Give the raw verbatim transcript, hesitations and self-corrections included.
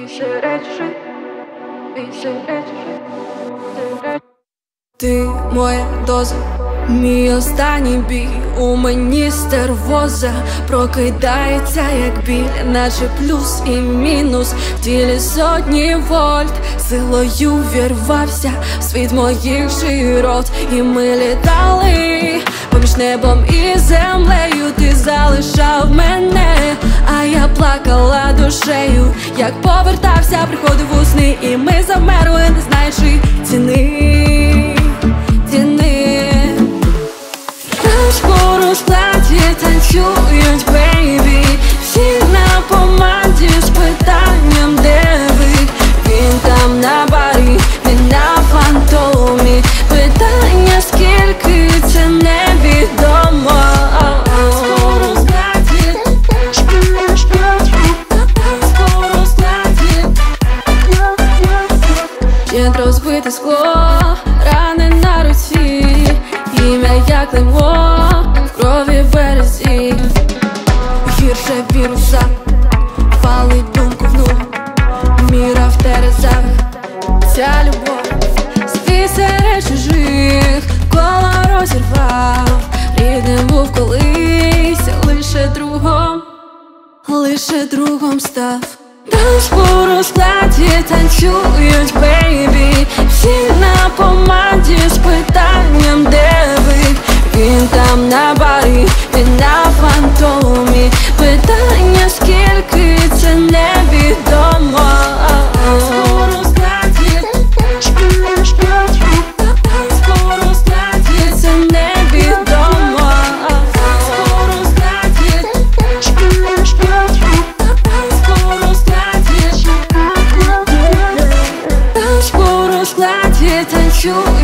Ти моя доза, мій останній бій. У мені стервоза прокидається як біль, наче плюс і мінус в тілі сотні вольт. Силою вірвався в світ моїх широт, і ми літали поміж небом і землею. Ти залишав мене, а я плакала душею, як повертався, приходив у сни, і ми завмерли, не знаючи ціни, ціни. Танцпо розкладі танцюють, бейбі, всі на помаді з питанням, де ви? Він там на барі, він на фантомі. Питання скільки, це невідомо. Танцпо розкладі, танцпо розкладі. Є розбите скло, рани на руці, ім'я як лимо в крові в березі. Гірше віруса, палить думку в нуль, міра в терезах. Ця любов світ серед чужих коло розірвав. Рідним був колись, лише другом, лише другом став. Танцпо розкладі танцюють, бейбі, всі на помаді з питанням, де ви? Він там на барі, він на фантомі. Питання скільки, це невідомо. Танцпо розкладі, танцпо розкладі, це невідомо. Танцпо розкладі, танцпо розкладі, танцпо розкладі танцюють.